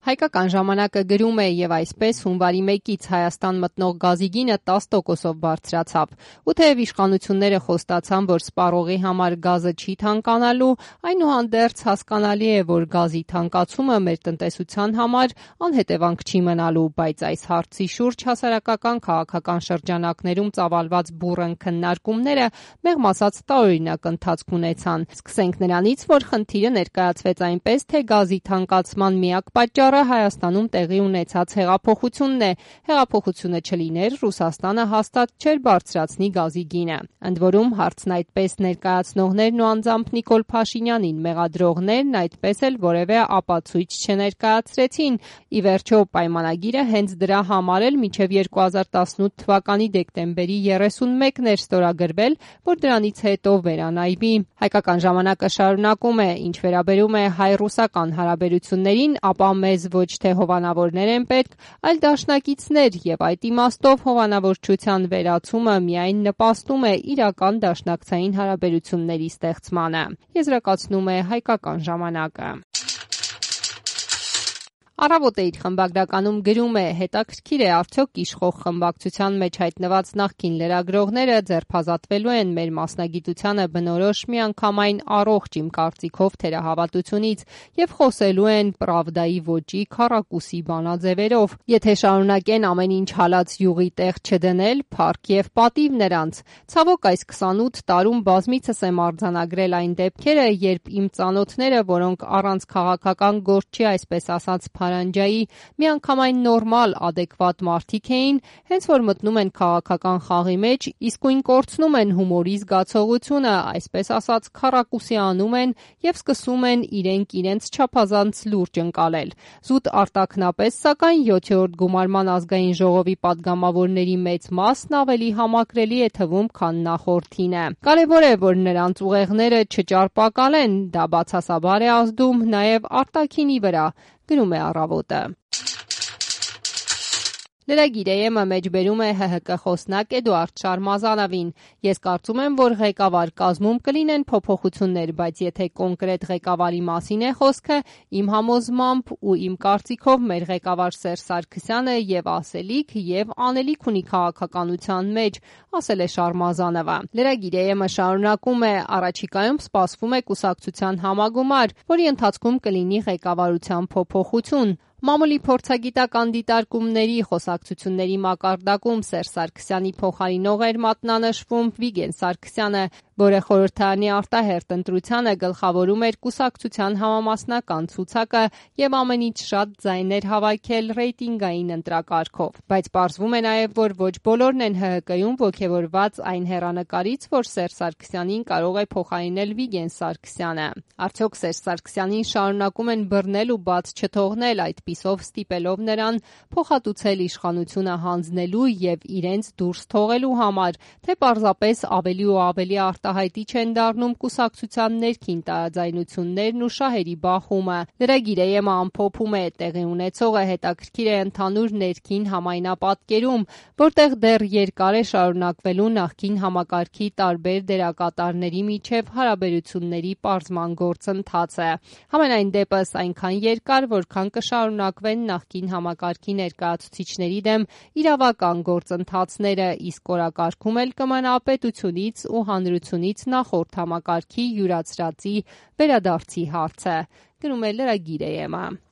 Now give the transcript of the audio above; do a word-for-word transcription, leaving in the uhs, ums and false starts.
Հայկական ժամանակը գրում է եւ այսպես հունվարի մեկից Հայաստան մտնող գազի գինը տասը տոկոսով բարձրացավ։ Ու թեև իշխանությունները խոստացան, որ սպառողի համար գազը չի թանկանալու, այնուհանդերձ հասկանալի է, որ գազի թանկացումը մեր տնտեսության համար անհետևանք չի մնալու, բայց այս հարցի շուրջ հասարակական քաղաքական շրջանակներում ծավալված բուռն քննարկումները մեղմ ասած տարօրինակ ընթացք ունեցան։ Սկսենք նրանից, որ խնդիրը ներկայացվեց այնպես, թե գազի թանկացման միակ պատճառը Հայաստանում տեղի ունեցած հեղափոխությունն է։ Հեղափոխությունը չլիներ, Ռուսաստանը հաստատ չէր բարձրացնի գազի գինը։ Ընդ որում հարցն այդպես ներկայացնողներն ու անձամբ Նիկոլ Փաշինյանին մեղադրողներն այդպես էլ որևէ ապացույց չներկայացրեցին։ Ի վերջո պայմանագիրը հենց դրա համար էլ մինչև երկու հազար տասնութ թվականի դեկտեմբերի երեսունմեկն էր ստորագրվել, որ դրանից հետո վերանայվի։ Հայկական ժամանակը շարունակում է, ինչ վերաբերում է հայ-ռուսական հարաբերություններին, ապա մեզ ոչ թե հովանավորներ են պետք, այլ դաշնակիցներ, եւ այդ իմաստով հովանավորչության վերացումը միայն նպաստում է իրական դաշնակցային հարաբերությունների ստեղծմանը։ Եզրակացնում է Հայկական ժամանակը։ Առավոտը իր խմբագրականում գրում է. հետաքրքիր է, արդյոք իշխող խմբակցության մեջ հայտնված նախկին լրագրողները ձերբազատվելու են մեր մասնագիտությանը բնորոշ միանգամայն առողջ իմ կարծիքով թերահավատությունից եւ խոսելու են Պրավդայի ոճի քառակուսի բանաձևերով։ Եթե շարունակեն ամեն ինչ հալած յուղի տեղ չդնել, փառք եւ պատիվ նրանց։ Ցավոք այս քսանութ տարում բազմիցս եմ արձանագրել այն դեպքերը, երբ իմ ծանոթները, որոնք առանց քաղաքական գործի, այսպես ասած Փարանջայի, միանգամայն նորմալ, ադեկվատ մարդիկ էին, հենց որ մտնում են քաղաքական խաղի մեջ, իսկույն կորցնում են հումորի զգացողությունը, այսպես ասած քառակուսի անում են եւ սկսում են իրենք իրենց չափազանց լուրջ ընկալել։ Զուտ արտաքնապես, սակայն յոթերորդ գումարման ազգային ժողովի падգամավորների մեծ մասն ավելի համակրելի է թվում, քան նախորդինը։ Կարևոր է, որ նրանց ուղեղները չճարպակալեն, դա բացասաբար է ազդում նաեւ արտաքինի վրա, գրում է Առավոտը։ Լրագիր-ը մեջբերում է Հ Հ Կ խոսնակ Էդուարդ Շարմազանովին։ Ես կարծում եմ, որ ղեկավար կազմում կլինեն փոփոխություններ, բայց եթե կոնկրետ ղեկավարի մասին է խոսքը, իմ համոզմամբ ու իմ կարծիքով մեր ղեկավար Սերժ Սարգսյանը եւ ասելիք եւ անելիք ունի քաղաքականության մեջ, ասել է Շարմազանովը։ Լրագիր-ը շարունակում է. առաջիկայում սպասվում է կուսակցության համագումար, որի ընթացքում կլինի ղեկավարության փոփոխություն։ Մամուլի փորձագիտական դիտարկումների խոսակցությունների մակարդակում Սերժ Սարգսյանի փոխարինող էր մատնանշվում Վիգեն Սարգսյանը, որը խորհրդարանի արտահերթ ընտրությանը գլխավորում էր կուսակցության համամասնական ցուցակը եւ ամենից շատ ձայներ հավաքել ռեյտինգային ընտրակարգով։ Բայց պարզվում է նաեւ, որ ոչ բոլորն են Հ Հ Կ-ում ոգևորված այն հեռանկարից, որ Սերժ Սարգսյանին կարող է փոխարինել Վիգեն Սարգսյանը։ Արդյոք Սերժ Սարգսյանին շարունակում են բռնել ու բաց չթողնել, այդ պիսով ստիպելով նրան փոխհատուցել իշխանությունը հանձնելու եւ իրենց դուրս թողելու համար, թե պարզապես ավելի ու ավելի արտահայտիչ են դառնում կուսակցության ներքին տարաձայնություններն ու շահերի բախումը։ Լրագիր-ը ամփոփում է. տեղի ունեցողը հետաքրքիր է ընդհանուր ներքին համայնապատկերում, որտեղ դեռ երկար է շարունակվելու նախկին համակարգի տարբեր դերակատարների միջև հարաբերությունների պարզման գործընթացը։ Համենայն դեպս այնքան երկար, որքան կշարունակվեն նախկին համակարգի ներկայացուցիչների դեմ իրավական գործընթացները, իսկ օրակարգում էլ կմնա պետությունից ու հանրությունից նախորդ համակարգի յուրացրածի վերադարձի հարցը, գրում է լրագիր-ը։